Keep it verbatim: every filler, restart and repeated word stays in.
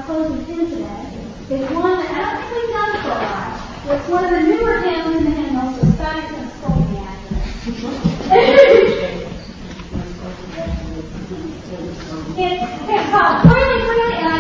closing hymn today is one that I don't think we've done for a while. It's one of the newer hymns in the hymnal, so Scotty's going to scold me after this. It's, it's called Freely, Freely, and I